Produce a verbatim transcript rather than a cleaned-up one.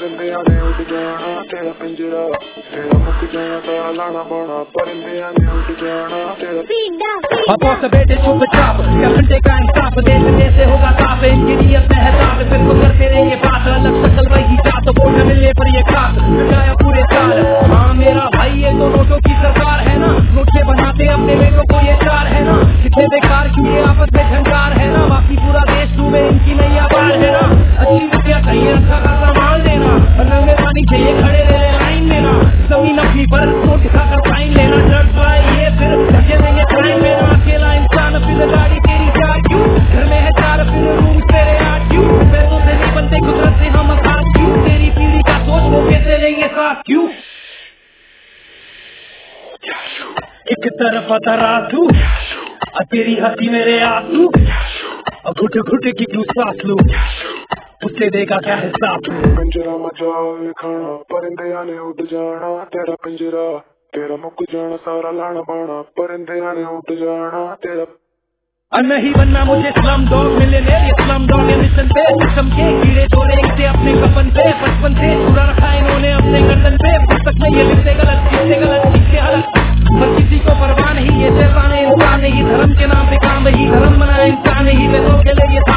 परिंदे आने उड़ जाना तेरा पिंजरा, तेरा मुक जाना तेरा लाना बाना, परिंदे आने उड़ जाना तेरा। अब बॉस बेटे चुपचाप क्या घंटे का इंसाफ दे से होगा साफ, इनकी नीयत में है साफ, फिर तो करते रहेंगे बात, अलग शक्ल रही जात तो वोट मिलने पर ये खास मिटाया पूरे साल। हाँ मेरा भाई ये तो नोटों की सरकार है ना, नोट से बनाते अपने बेटों को ये चार है ना, कितने बेकार की ये आपस में झंकार है ना, बाकी पूरा देश डूबे इनकी नैया पार है ना। अच्छी विद्या चाहिए अच्छा खासा माल देना, नंगे पानी चाहिए खड़े रहे लाइन में ना, जमीन अपनी पर नोट दिखाकर फाइन लेना, जज भाई ये फिर धक्के देंगे क्राइम में ना, अकेला इंसान फिर गाड़ी तेरी चार क्यों, घर में है चार फिर रूम तेरे आठ क्यों, पैसों से नहीं बनते कुदरत से हम आजाद क्यों, तेरी पीढ़ी का सोच वो कैसे लेंगे साथ क्यों। एक तरफ तराजू तेरी हंसी मेरे आंसू, घुट घुट की तू सांस लूं, उससे देगा क्या हिसाब। पिंजरा मचा खाना परिंदे आने उड़ जाना तेरा पिंजरा, तेरा मुक जाना सारा लाना बाना, परिंदे आने उड़ जाना तेरा। नहीं बनना मुझे स्लम डॉग मिलियनेयर, ये स्लम डॉग है मिशन पे, किस्म के कीड़े चोरे इसे अपने कफन पे, बचपन से छुड़ा रखा इन्होंने अपने गर्दन पे, पुस्तक में ये लिखते गलत लिखते गलत लिखते अलग, पर किसी को परवाह नहीं, ये शैतान इंसान नहीं, धर्म के नाम पे काम ही धर्म बना इंसान ही, पैसों के लिए